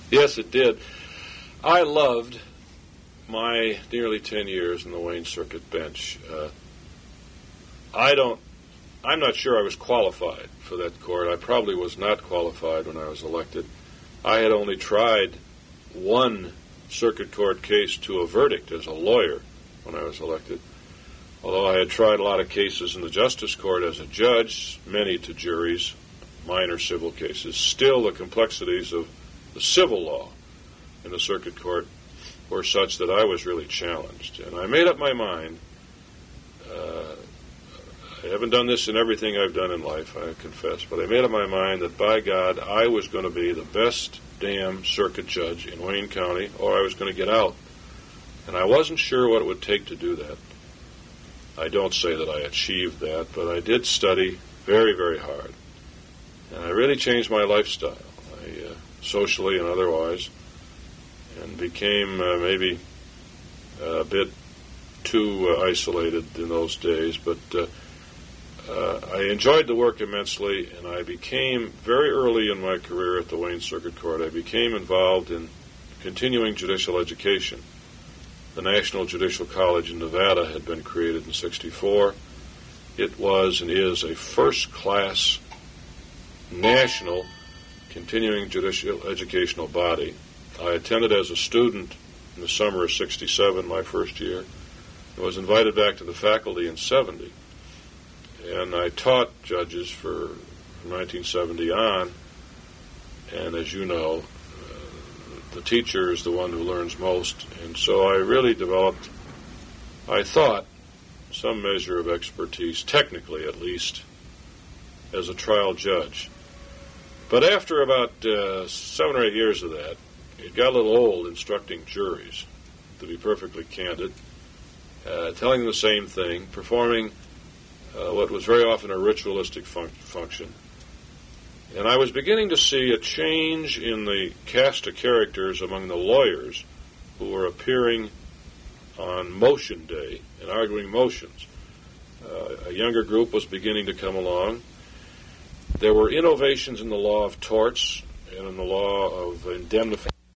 Yes, it did. I loved my nearly 10 years in the Wayne Circuit bench. I'm not sure I was qualified for that court. I probably was not qualified when I was elected. I had only tried one circuit court case to a verdict as a lawyer when I was elected. Although I had tried a lot of cases in the Justice Court as a judge, many to juries, minor civil cases, still the complexities of the civil law in the circuit court were such that I was really challenged. And I made up my mind. I haven't done this in everything I've done in life, I confess, but I made up my mind that, by God, I was going to be the best damn circuit judge in Wayne County, or I was going to get out. And I wasn't sure what it would take to do that. I don't say that I achieved that, but I did study very, very hard. And I really changed my lifestyle, socially and otherwise, and became maybe a bit too isolated in those days, but I enjoyed the work immensely, and I became, very early in my career at the Wayne Circuit Court, I became involved in continuing judicial education. The National Judicial College in Nevada had been created in '64. It was and is a first-class national continuing judicial educational body. I attended as a student in the summer of '67, my first year, and was invited back to the faculty in '70. And I taught judges from 1970 on, and as you know, the teacher is the one who learns most, and so I really developed, I thought, some measure of expertise, technically at least, as a trial judge. But after about 7 or 8 years of that, it got a little old instructing juries, to be perfectly candid, telling them the same thing, performing what was very often a ritualistic function. And I was beginning to see a change in the cast of characters among the lawyers who were appearing on motion day and arguing motions. A younger group was beginning to come along. There were innovations in the law of torts and in the law of indemnification.